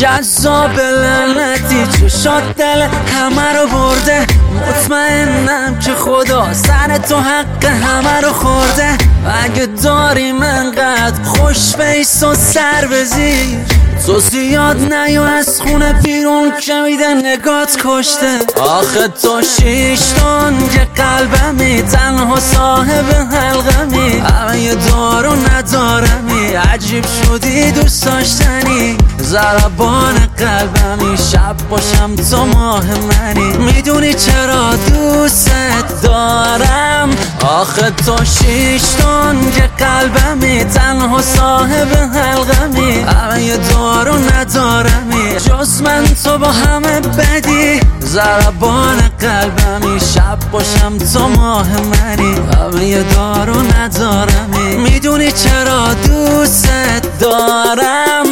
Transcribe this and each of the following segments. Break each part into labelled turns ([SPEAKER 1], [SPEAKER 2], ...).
[SPEAKER 1] جذاب لعنتی چشات دل همه رو برده. مطمئنم که خدا سر تو حق همه رو خورده. اگه داریم انقدر خوش بیس و سر بزیر، تو زیاد نیو از خونه بیرون که میده نگات کشته. آخه تو شیشتون که قلبمی تنها صاحب حلقمی، همه یه دارو ندارمی، عجیب شدی دوست داشتنی. ضربان قلبمی شب باشم تو ماه منی، میدونی چرا دوست دارم. آخه تو شیشتون که قلبمی تنها صاحب حلقمی، همه یه دارو ندارمی، جز من تو با همه بدی. ضربان قلبمی شب باشم تو ماه منی، همه یه دارو ندارمی، میدونی چرا دوست دارم.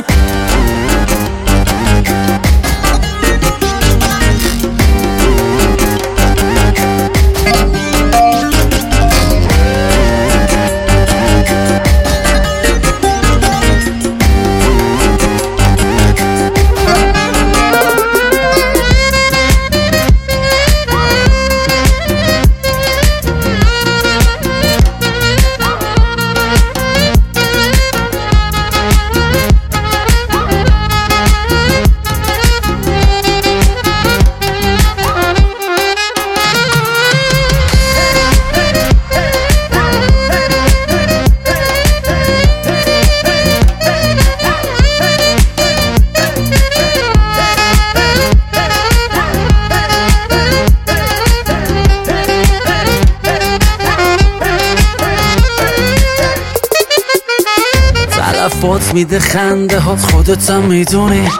[SPEAKER 1] تلفات میده خنده هات، خودتم میدونی.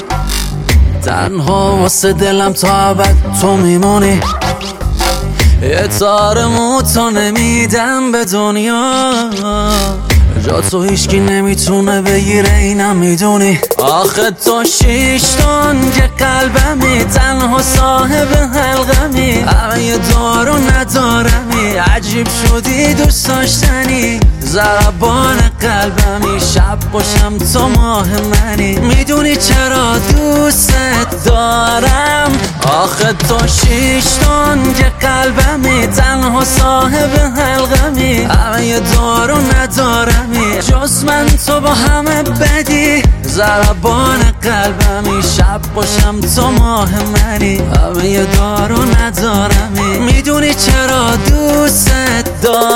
[SPEAKER 1] تنها واسه دلم تا ابد تو میمونی. یه تار موتو نمیدم به دنیا، جا تو هیچکی نمیتونه بگیره اینم میدونی. آخه تو شیشتون که قلبمی تنها صاحب حلقمی، همه یه دارو ندارمی، عجیب شدی دوست داشتنی. ضربان قلبمی شب باشم تو ماه منی، میدونی چرا دوست دارم. آخه تو شیشتون که قلبمی تنها صاحب حلقمی، همه یه دارو ندارمی، جز من تو با همه بدی. ضربان قلبمی شب باشم تو ماه منی، همه یه دارو ندارمی، میدونی چرا دوست دارم.